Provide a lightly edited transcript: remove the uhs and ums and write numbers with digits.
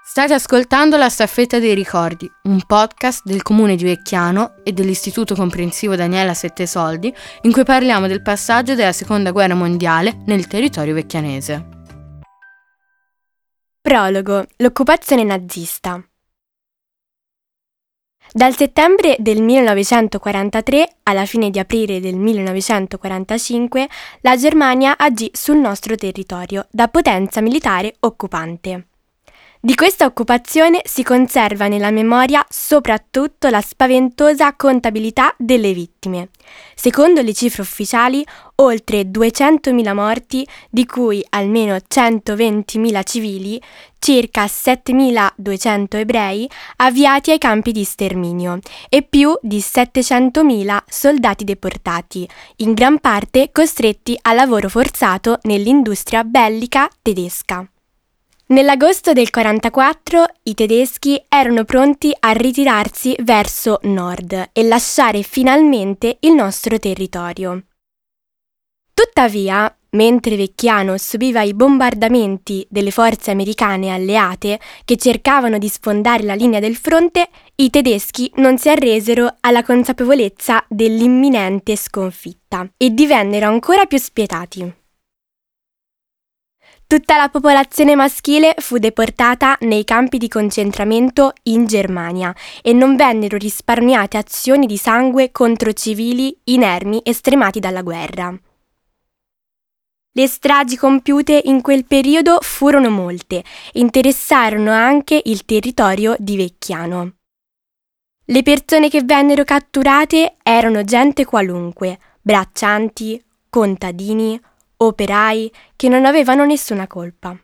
State ascoltando La Staffetta dei Ricordi, un podcast del Comune di Vecchiano e dell'Istituto Comprensivo Daniela Sette Soldi, in cui parliamo del passaggio della Seconda Guerra Mondiale nel territorio vecchianese. Prologo: l'occupazione nazista. Dal settembre del 1943 alla fine di aprile del 1945, la Germania agì sul nostro territorio da potenza militare occupante. Di questa occupazione si conserva nella memoria soprattutto la spaventosa contabilità delle vittime. Secondo le cifre ufficiali, oltre 200.000 morti, di cui almeno 120.000 civili, circa 7.200 ebrei avviati ai campi di sterminio e più di 700.000 soldati deportati, in gran parte costretti a lavoro forzato nell'industria bellica tedesca. Nell'agosto del 1944 i tedeschi erano pronti a ritirarsi verso nord e lasciare finalmente il nostro territorio. Tuttavia, mentre Vecchiano subiva i bombardamenti delle forze americane alleate che cercavano di sfondare la linea del fronte, i tedeschi non si arresero alla consapevolezza dell'imminente sconfitta e divennero ancora più spietati. Tutta la popolazione maschile fu deportata nei campi di concentramento in Germania e non vennero risparmiate azioni di sangue contro civili inermi e stremati dalla guerra. Le stragi compiute in quel periodo furono molte e interessarono anche il territorio di Vecchiano. Le persone che vennero catturate erano gente qualunque, braccianti, contadini, operai che non avevano nessuna colpa.